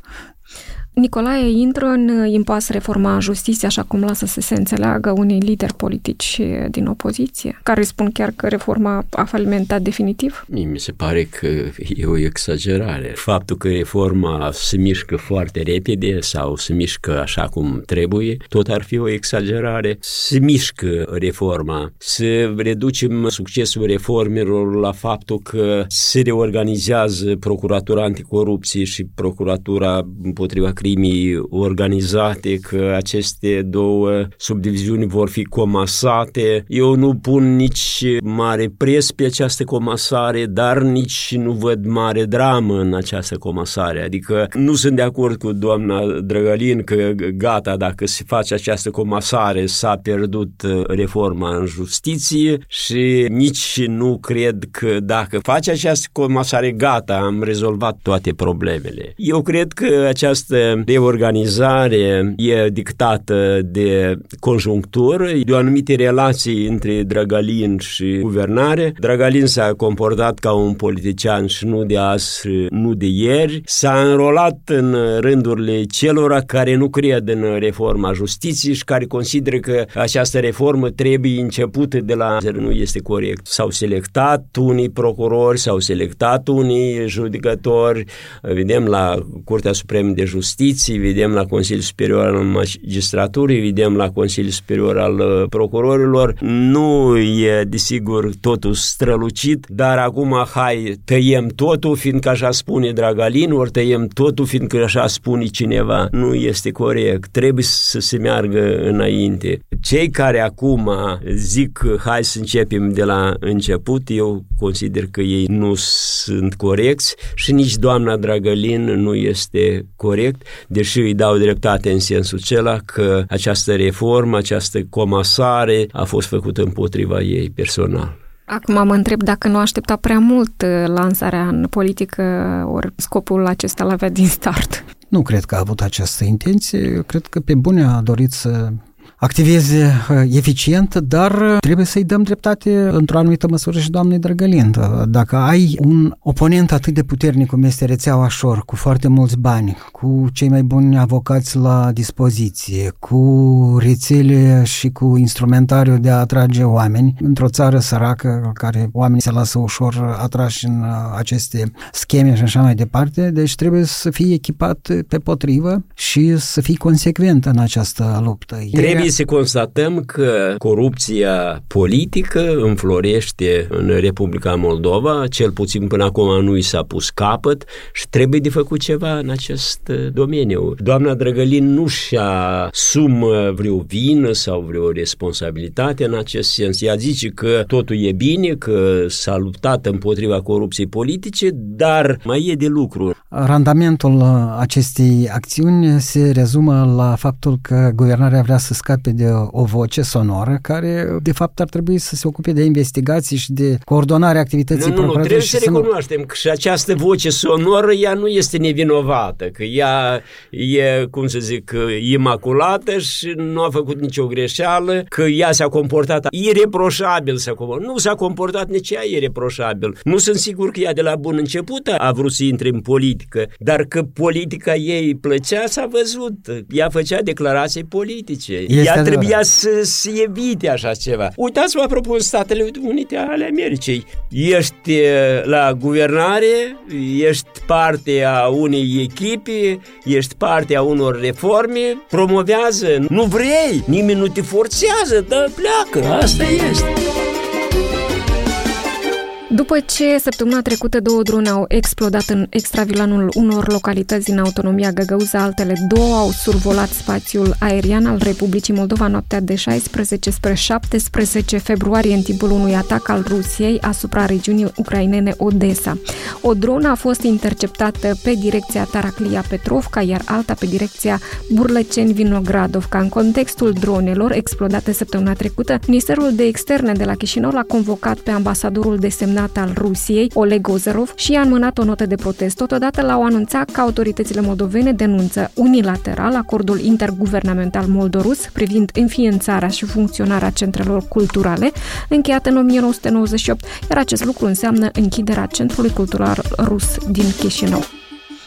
A: Nicolae, intră în impas reforma justiției, așa cum lasă să se înțeleagă unii lideri politici din opoziție, care spun chiar că reforma a falimentat definitiv?
B: Mi se pare că e o exagerare. Faptul că reforma se mișcă foarte repede sau se mișcă așa cum trebuie, tot ar fi o exagerare. Se mișcă reforma. Să reducem succesul reformelor la faptul că se reorganizează Procuratura Anticorupție și Procuratura împotriva crimii organizate, că aceste două subdiviziuni vor fi comasate. Eu nu pun nici mare preț pe această comasare, dar nici nu văd mare dramă în această comasare. Adică nu sunt de acord cu doamna Drăgălin că gata, dacă se face această comasare s-a pierdut reforma în justiție și nici nu cred că dacă face această comasare gata, am rezolvat toate problemele. Eu cred că această reorganizare e dictată de conjunctură, de o anumite relații între Drăgălin și guvernare. Drăgălin s-a comportat ca un politician și nu de azi, nu de ieri. S-a înrolat în rândurile celor care nu cred în reforma justiției și care consideră că această reformă trebuie începută de la... Nu este corect. S-au selectat unii procurori, s-au selectat unii judecători, vedem la Curtea Supremă de Justiție, vedem la Consiliul Superior al Magistraturii, vedem la Consiliul Superior al Procurorilor. Nu e, desigur, totul strălucit, dar acum, hai, tăiem totul, fiindcă așa spune Drăgălin, ori tăiem totul, fiindcă așa spune cineva. Nu este corect. Trebuie să se meargă înainte. Cei care acum zic, hai să începem de la început, eu consider că ei nu sunt corecți și nici doamna Drăgălin nu este corect, deși îi dau dreptate în sensul acela că această reformă, această comasare a fost făcută împotriva ei personal.
A: Acum mă întreb dacă nu aștepta prea mult lansarea în politică, ori scopul acesta l-avea din start.
C: Nu cred că a avut această intenție, eu cred că pe bune a dorit să activeze eficient, dar trebuie să-i dăm dreptate într-o anumită măsură și doamnei Drăgălin. Dacă ai un oponent atât de puternic cum este rețeaua Șor, cu foarte mulți bani, cu cei mai buni avocați la dispoziție, cu rețele și cu instrumentariu de a atrage oameni, într-o țară săracă, care oamenii se lasă ușor atrași în aceste scheme și așa mai departe, deci trebuie să fii echipat pe potrivă și să fii consecvent în această luptă.
B: Trebuie să constatăm că corupția politică înflorește în Republica Moldova, cel puțin până acum nu i s-a pus capăt și trebuie de făcut ceva în acest domeniu. Doamna Drăgălin nu și-a sumă vreo vină sau vreo responsabilitate în acest sens. Ea zice că totul e bine, că s-a luptat împotriva corupției politice, dar mai e de lucru.
C: Randamentul acestei acțiuni se rezumă la faptul că guvernarea vrea să scape de o voce sonoră care, de fapt, ar trebui să se ocupe de investigații și de coordonarea activității procuraturii.
B: Trebuie să recunoaștem că și această voce sonoră, ea nu este nevinovată, că ea e, cum să zic, imaculată și nu a făcut nicio greșeală, că ea s-a comportat ireproșabil, nu s-a comportat nici ea ireproșabil. Nu sunt sigur că ea de la bun început a vrut să intre în politică, dar că politica ei plăcea s-a văzut. Ea făcea declarații politice. Ea trebuia să evite așa ceva. Uitați-vă, apropo, în Statele Unite ale Americii. Ești la guvernare, ești parte a unei echipe, ești parte a unor reforme, promovează. Nu vrei, nimeni nu te forțează, dar pleacă. Asta este.
A: După ce săptămâna trecută 2 drone au explodat în extravilanul unor localități din autonomia Găgăuză, altele 2 au survolat spațiul aerian al Republicii Moldova noaptea de 16 spre 17 februarie în timpul unui atac al Rusiei asupra regiunii ucrainene Odessa. O dronă a fost interceptată pe direcția Taraclia-Petrovca, iar alta pe direcția Burlăceni-Vinogradovca. În contextul dronelor explodate săptămâna trecută, Ministerul de Externe de la Chișinău l-a convocat pe ambasadorul desemnat al Rusiei, Oleg Ozerov, și i-a înmânat o notă de protest. Totodată l-au anunțat că autoritățile moldovene denunță unilateral acordul interguvernamental moldorus privind înființarea și funcționarea centrelor culturale, încheiat în 1998, iar acest lucru înseamnă închiderea Centrului Cultural Rus din Chișinău.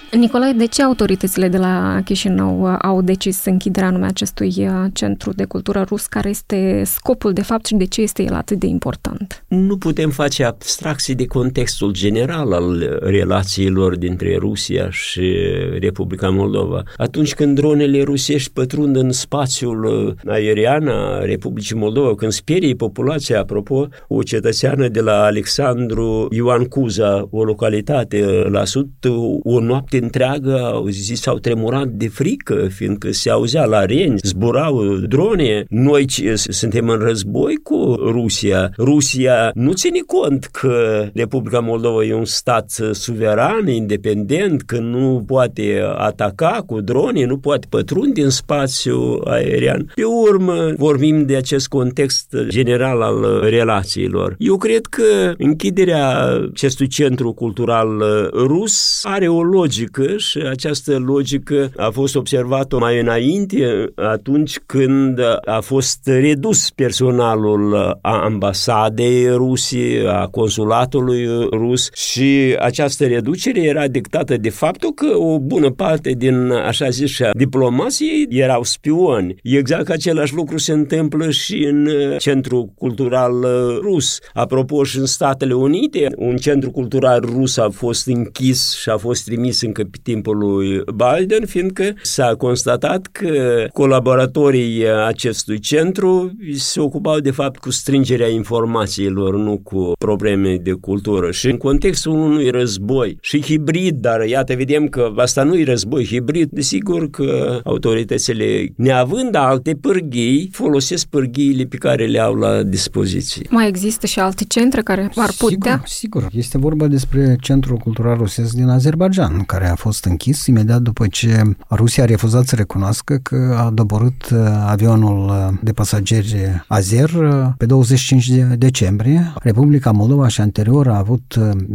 A: Nicolae, de ce autoritățile de la Chișinău au decis închiderea nume acestui centru de cultură rus? Care este scopul de fapt și de ce este el atât de important?
B: Nu putem face abstracții de contextul general al relațiilor dintre Rusia și Republica Moldova. Atunci când dronele rusești pătrund în spațiul aerian a Republicii Moldova, când sperie populația, apropo, o cetățeană de la Alexandru Ioan Cuza, o localitate la sud, o noapte întreagă, au zis, s-au tremurat de frică, fiindcă se auzea la Reni, zburau drone. Noi suntem în război cu Rusia. Rusia nu ține cont că Republica Moldova e un stat suveran, independent, că nu poate ataca cu drone, nu poate pătrunde în spațiu aerian. Pe urmă, vorbim de acest context general al relațiilor. Eu cred că închiderea acestui centru cultural rus are o logică și această logică a fost observată mai înainte, atunci când a fost redus personalul ambasadei Rusiei, a consulatului rus, și această reducere era dictată de faptul că o bună parte din, așa zis, diplomației erau spioni. Exact același lucru se întâmplă și în centrul cultural rus. Apropo, și în Statele Unite, un centru cultural rus a fost închis și a fost trimis încă pe timpul lui Biden, fiindcă s-a constatat că colaboratorii acestui centru se ocupau de fapt cu strângerea informațiilor, nu cu probleme de cultură. Și în contextul unui război și hibrid, dar iată, vedem că asta nu e război hibrid, desigur că autoritățile, neavând alte pârghii, folosesc pârghiile pe care le au la dispoziție.
A: Mai există și alte centre care ar putea?
C: Sigur. Este vorba despre Centrul Cultural Rusesc din Azerbaidjan, care a fost închis imediat după ce Rusia a refuzat să recunoască că a doborât avionul de pasageri azer pe 25 decembrie. Republica Moldova și anterior a avut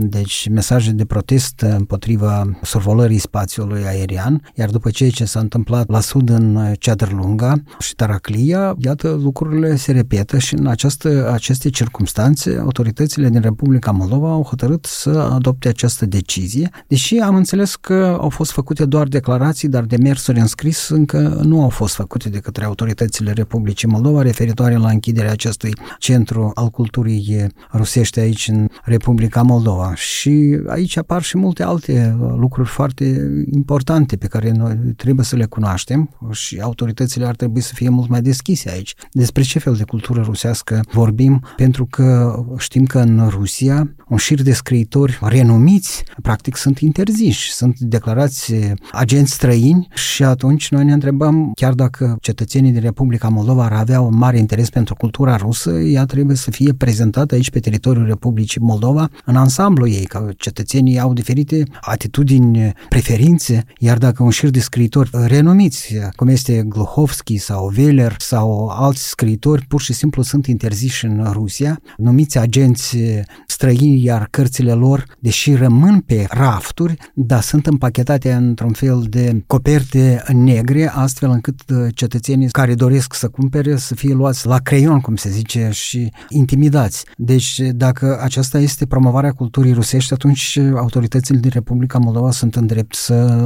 C: mesaje de protest împotriva survolării spațiului aerian, iar după ce s-a întâmplat la sud în Ceadrlunga și Taraclia, iată, lucrurile se repetă și în aceste circumstanțe autoritățile din Republica Moldova au hotărât să adopte această decizie, deși am înțeles că au fost făcute doar declarații, dar demersuri în scris încă nu au fost făcute de către autoritățile Republicii Moldova referitoare la închiderea acestui centru al culturii rusești aici în Republica Moldova. Și aici apar și multe alte lucruri foarte importante pe care noi trebuie să le cunoaștem și autoritățile ar trebui să fie mult mai deschise aici. Despre ce fel de cultură rusească vorbim? Pentru că știm că în Rusia un șir de scriitori renumiți practic sunt interziși, sunt declarați agenți străini și atunci noi ne întrebăm, chiar dacă cetățenii din Republica Moldova ar avea un mare interes pentru cultura rusă, ea trebuie să fie prezentată aici pe teritoriul Republicii Moldova în ansamblu ei, că cetățenii au diferite atitudini, preferințe, iar dacă un șir de scriitori renumiți, cum este Gluhovski sau Veler sau alți scriitori, pur și simplu sunt interziși în Rusia, numiți agenți străini, iar cărțile lor, deși rămân pe rafturi, dar sunt împachetate într-un fel de coperte negre, astfel încât cetățenii care doresc să cumpere să fie luați la creion, cum se zice, și intimidați. Deci, dacă aceasta este promovarea culturii rusești, atunci autoritățile din Republica Moldova sunt în drept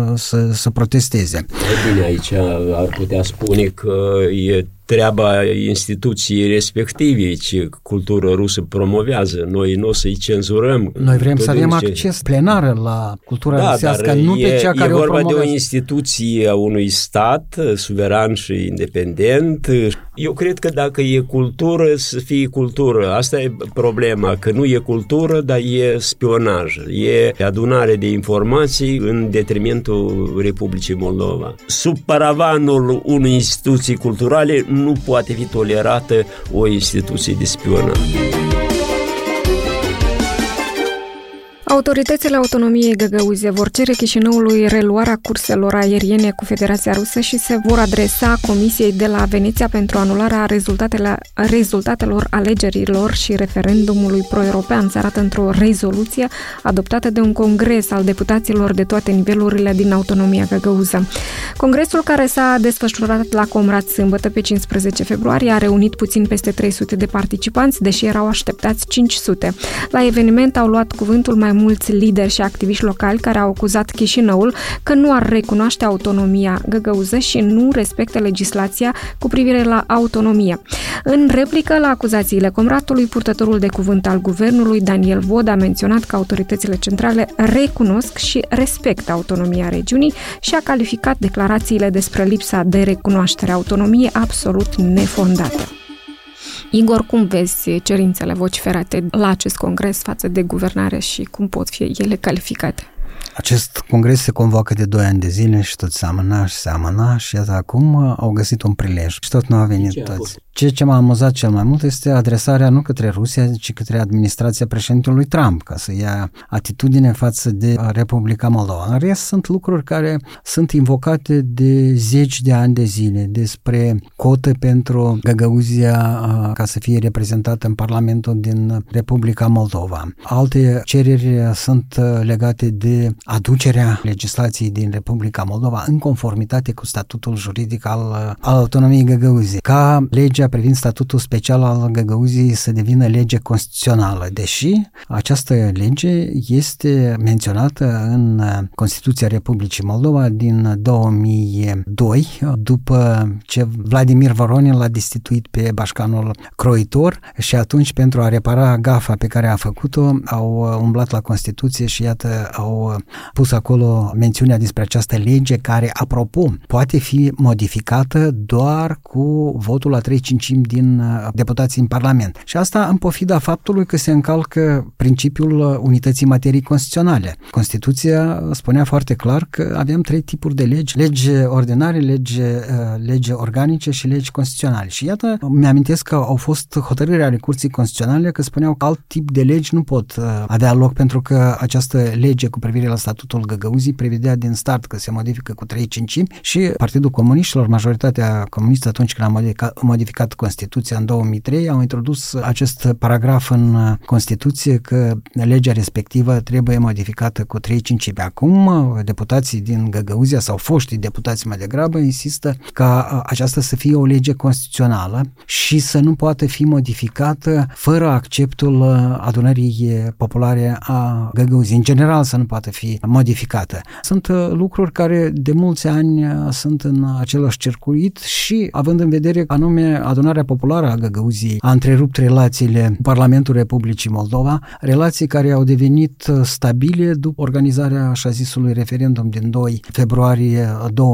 C: să protesteze.
B: Bine, aici ar putea spune că e treaba instituției respective, ce cultură rusă promovează. Noi nu o să-i cenzurăm.
C: Noi vrem să avem acces plenar la cultura rusească, nu pe cea care o promovează.
B: E vorba de o instituție a unui stat suveran și independent. Eu cred că dacă e cultură, să fie cultură. Asta e problema, că nu e cultură, dar e spionaj. E adunare de informații în detrimentul Republicii Moldova. Sub paravanul unei instituții culturale nu poate fi tolerată o instituție de spionaj.
A: Autoritățile autonomiei Găgăuzie vor cere Chișinăului reluarea curselor aeriene cu Federația Rusă și se vor adresa Comisiei de la Veneția pentru anularea rezultatelor alegerilor și referendumului pro-european, se arată într-o rezoluție adoptată de un congres al deputaților de toate nivelurile din autonomia Găgăuză. Congresul, care s-a desfășurat la Comrat sâmbătă pe 15 februarie, a reunit puțin peste 300 de participanți, deși erau așteptați 500. La eveniment au luat cuvântul mai mulți lideri și activiști locali care au acuzat Chișinăul că nu ar recunoaște autonomia găgăuză și nu respectă legislația cu privire la autonomie. În replică la acuzațiile comratului, purtătorul de cuvânt al guvernului, Daniel Vod, a menționat că autoritățile centrale recunosc și respectă autonomia regiunii și a calificat declarațiile despre lipsa de recunoaștere a autonomiei absolut nefondate. Igor, cum vezi cerințele vociferate la acest congres față de guvernare și cum pot fi ele calificate?
C: Acest congres se convoacă de 2 ani de zile și tot seamănă și iată acum au găsit un prilej și tot nu a venit toți. Ce m-a amuzat cel mai mult este adresarea nu către Rusia, ci către administrația președintelui Trump, ca să ia atitudine față de Republica Moldova. În rest, sunt lucruri care sunt invocate de zeci de ani de zile, despre cote pentru Găgăuzia ca să fie reprezentată în Parlamentul din Republica Moldova. Alte cereri sunt legate de aducerea legislației din Republica Moldova în conformitate cu statutul juridic al autonomiei Găgăuziei, ca legea privind statutul special al Găgăuziei să devină lege constituțională, deși această lege este menționată în Constituția Republicii Moldova din 2002, după ce Vladimir Voronin l-a destituit pe bașcanul croitor și atunci, pentru a repara gafa pe care a făcut-o, au umblat la Constituție și iată au pus acolo mențiunea despre această lege care, apropo, poate fi modificată doar cu votul la 3/5 din deputații în Parlament. Și asta în pofida faptului că se încalcă principiul unității materii constituționale. Constituția spunea foarte clar că avem 3 tipuri de legi: legi ordinare, lege organice și legi constituționale. Și iată, mi-amintesc că au fost hotărâri ale Curții Constituționale că spuneau că alt tip de legi nu pot avea loc, pentru că această lege cu privire la statutul Găgăuzii prevedea din start că se modifică cu 3/5 și Partidul Comuniștilor, majoritatea comunistă, atunci când a modificat Constituția în 2003, au introdus acest paragraf în Constituție că legea respectivă trebuie modificată cu 3/5. Acum, deputații din Găgăuzia sau foștii deputați mai degrabă insistă ca aceasta să fie o lege constituțională și să nu poată fi modificată fără acceptul adunării populare a Găgăuziei. În general să nu poată fi modificată. Sunt lucruri care de mulți ani sunt în același circuit și, având în vedere anume adunarea populară a Găgăuziei a întrerupt relațiile cu Parlamentul Republicii Moldova, relații care au devenit stabile după organizarea așa zisului referendum din 2 februarie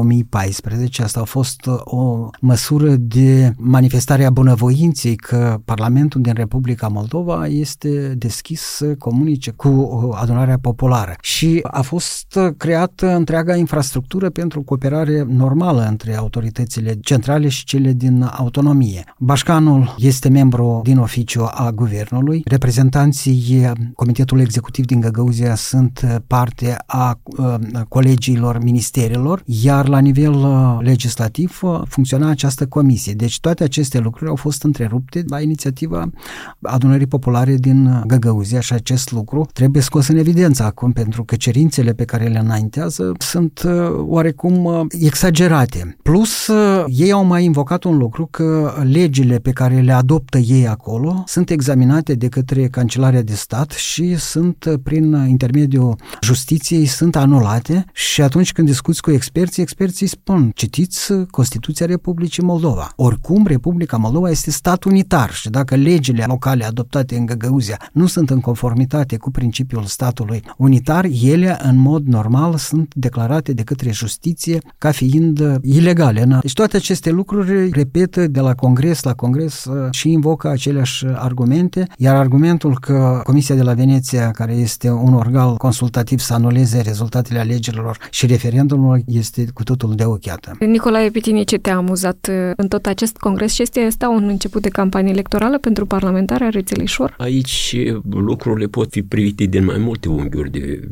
C: 2014. Asta a fost o măsură de manifestare a bunăvoinței că Parlamentul din Republica Moldova este deschis să comunice cu adunarea populară și a fost creată întreaga infrastructură pentru cooperare normală între autoritățile centrale și cele din autonomie. Bașcanul este membru din oficiu a guvernului, reprezentanții Comitetului Executiv din Găgăuzia sunt parte a colegiilor ministerilor, iar la nivel legislativ funcționa această comisie. Deci toate aceste lucruri au fost întrerupte la inițiativa adunării populare din Găgăuzia și acest lucru trebuie scos în evidență acum, pentru că cerințele pe care le înaintează sunt oarecum exagerate. Plus, ei au mai invocat un lucru, că legile pe care le adoptă ei acolo sunt examinate de către Cancelarea de Stat și sunt, prin intermediul justiției, sunt anulate și atunci când discuți cu experții spun: citiți Constituția Republicii Moldova. Oricum, Republica Moldova este stat unitar și dacă legile locale adoptate în Găgăuzia nu sunt în conformitate cu principiul statului unitar, ele în mod normal sunt declarate de către justiție ca fiind ilegale. Deci toate aceste lucruri repetă de la congres la congres și invocă aceleași argumente, iar argumentul că Comisia de la Veneția, care este un organ consultativ, să anuleze rezultatele alegerilor și referendumului este cu totul de ochiată.
A: Nicolae, pe tine ce te-a amuzat în tot acest congres și este un început de campanie electorală pentru parlamentari a Rețelei Șor?
B: Aici lucrurile pot fi privite din mai multe unghiuri de vedere.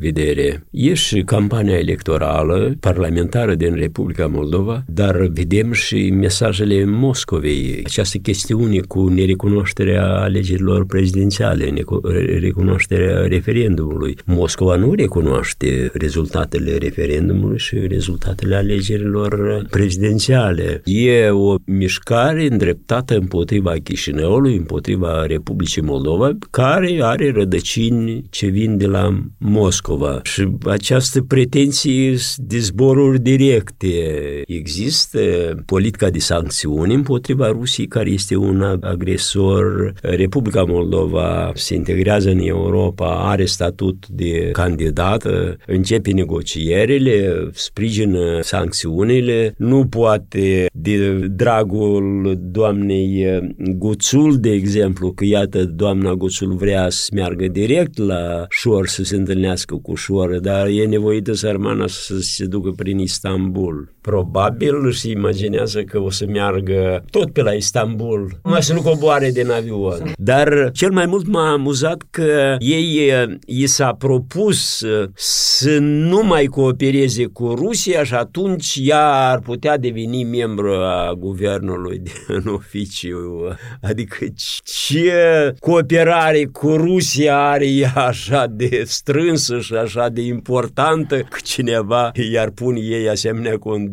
B: vedere. E și campania electorală, parlamentară din Republica Moldova, dar vedem și mesajele Moscovei. Această chestiune cu nerecunoașterea alegerilor prezidențiale, recunoașterea referendumului. Moscova nu recunoaște rezultatele referendumului și rezultatele alegerilor prezidențiale. E o mișcare îndreptată împotriva Chișinăului, împotriva Republicii Moldova, care are rădăcini ce vin de la Moscova. Și această pretenție de zboruri directe. Există politica de sancțiuni împotriva Rusiei, care este un agresor. Republica Moldova se integrează în Europa, are statut de candidată, începe negocierile, sprijină sancțiunile, nu poate de dragul doamnei Guțul, de exemplu, că iată, doamna Guțul vrea să meargă direct la Șor, să se întâlnească cu Șor, dar e nevoită sărmana să se ducă prin Istanbul. Probabil își imaginează că o să meargă tot pe la Istanbul, mai să nu coboare din avion. Dar cel mai mult m-a amuzat că i s-a propus să nu mai coopereze cu Rusia și atunci ea ar putea deveni membru a guvernului în oficiu. Adică ce cooperare cu Rusia are ea așa de strânsă și așa de importantă că cineva i-ar pune ei asemenea condiții.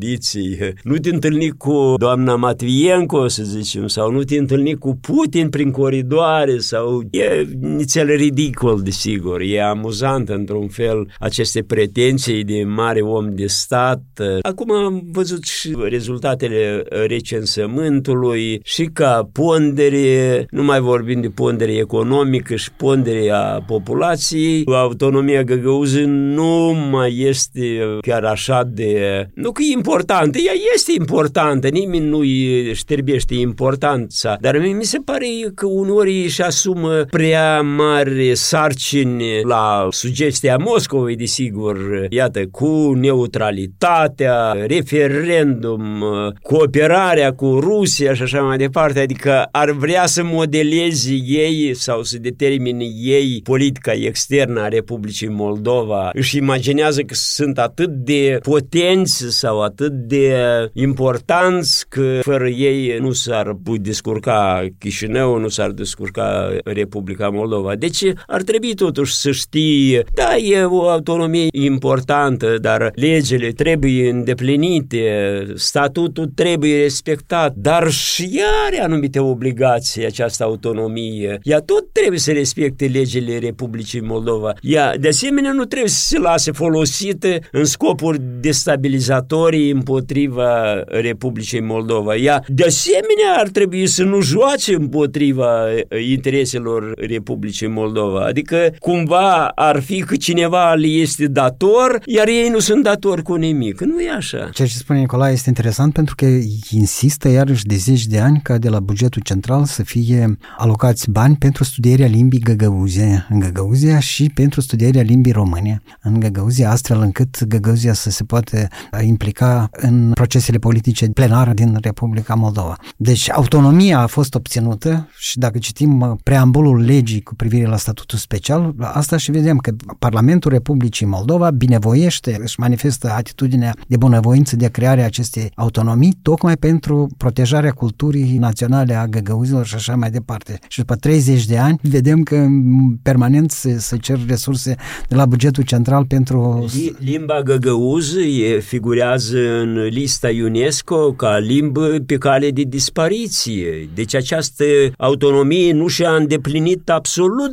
B: Nu te întâlni cu doamna Matvienko, să zicem, sau nu te întâlni cu Putin prin coridoare, sau e nițel ridicol, desigur. E amuzant într-un fel aceste pretenții de mare om de stat. Acum am văzut și rezultatele recensământului și ca pondere, nu mai vorbim de pondere economică și pondere a populației, autonomia găgăuză nu mai este chiar așa de... Nu că e importantă, ea este importantă, nimeni nu îi șterbește importanța, dar mi se pare că uneori își asumă prea mari sarcini la sugestia Moscovei, desigur, iată, cu neutralitatea, referendum, cooperarea cu Rusia și așa mai departe, adică ar vrea să modeleze ei sau să determine ei politica externă a Republicii Moldova. Își imaginează că sunt atât de potenți sau atât de importanți că fără ei nu s-ar descurca Chișinău, nu s-ar descurca Republica Moldova. Deci ar trebui totuși să știe, da, e o autonomie importantă, dar legile trebuie îndeplinite, statutul trebuie respectat, dar și ea are anumite obligații, această autonomie. Ea tot trebuie să respecte legile Republicii Moldova. Ea, de asemenea, nu trebuie să se lase folosită în scopuri destabilizatorii împotriva Republicii Moldova. Ea, de asemenea, ar trebui să nu joace împotriva intereselor Republicii Moldova. Adică, cumva, ar fi că cineva le este dator, iar ei nu sunt datori cu nimic. Nu e așa.
C: Ceea ce spune Nicolae este interesant pentru că insistă iarăși de zeci de ani ca de la bugetul central să fie alocați bani pentru studierea limbii găgăuze în Găgăuzia și pentru studierea limbii române în Găgăuzia, astfel încât Găgăuzia să se poate implica în procesele politice plenare din Republica Moldova. Deci autonomia a fost obținută și dacă citim preambulul legii cu privire la statutul special, asta și vedem că Parlamentul Republicii Moldova binevoiește, își manifestă atitudinea de bunăvoință de crearea acestei autonomii tocmai pentru protejarea culturii naționale a găgăuzilor și așa mai departe. Și după 30 de ani vedem că permanent se cer resurse de la bugetul central pentru...
B: Limba găgăuză figurează în lista UNESCO ca limbă pe cale de dispariție. Deci această autonomie nu și-a îndeplinit absolut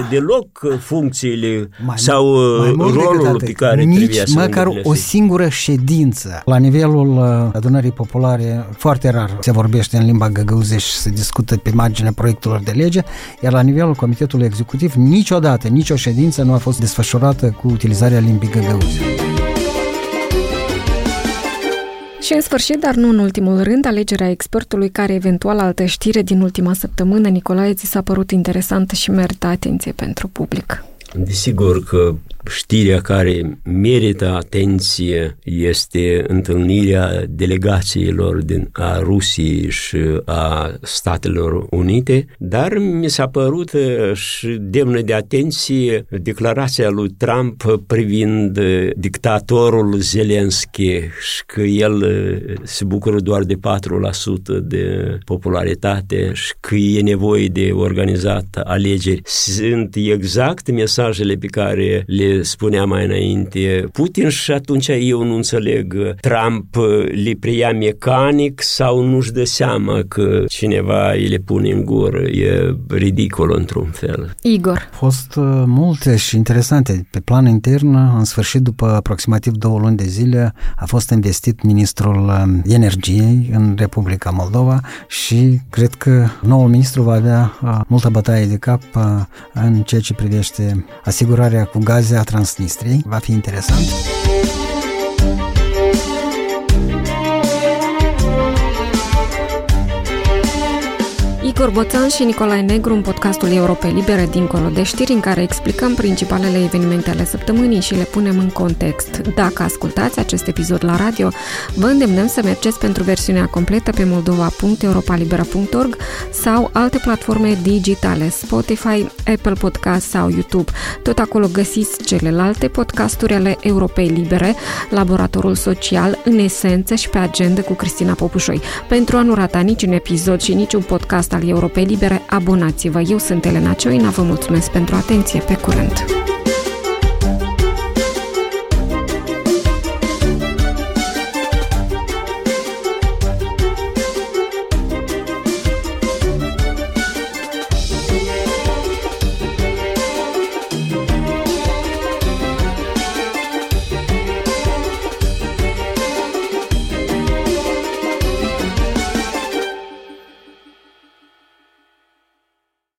B: deloc funcțiile sau rolul pe care trebuia să
C: măcar o singură ședință la nivelul adunării populare foarte rar se vorbește în limba găgăuză și se discută pe marginea proiectelor de lege, iar la nivelul Comitetului Executiv niciodată, nicio ședință nu a fost desfășurată cu utilizarea limbii găgăuze.
A: Și în sfârșit, dar nu în ultimul rând, alegerea expertului care eventual altă știre din ultima săptămână. Nicolae, ți s-a părut interesantă și merită atenție pentru public.
B: Desigur că știrea care merită atenție este întâlnirea delegațiilor a Rusiei și a Statelor Unite, dar mi s-a părut și demnă de atenție declarația lui Trump privind dictatorul Zelensky și că el se bucură doar de 4% de popularitate și că e nevoie de organizat alegeri. Sunt exact mesajele pe care le spunea mai înainte Putin și atunci eu nu înțeleg, Trump le preia mecanic sau nu-și dă seama că cineva îi le pune în gură. E ridicol într-un fel.
A: Igor.
C: Au fost multe și interesante. Pe plan intern, în sfârșit, după aproximativ 2 luni de zile, a fost investit ministrul energiei în Republica Moldova și cred că noul ministru va avea multă bătaie de cap în ceea ce privește asigurarea cu gaze a Transnistriei. Va fi interesant.
A: Igor Boțan și Nicolae Negru în podcastul Europei Libere Dincolo de știri, în care explicăm principalele evenimente ale săptămânii și le punem în context. Dacă ascultați acest episod la radio, vă îndemnăm să mergeți pentru versiunea completă pe moldova.europalibera.org sau alte platforme digitale, Spotify, Apple Podcast sau YouTube. Tot acolo găsiți celelalte podcasturi ale Europei Libere, Laboratorul Social, În Esență și Pe Agenda cu Cristina Popușoi. Pentru a nu rata niciun episod și niciun podcast al Europei Libere, abonați-vă. Eu sunt Elena Cioina, vă mulțumesc pentru atenție, pe curând!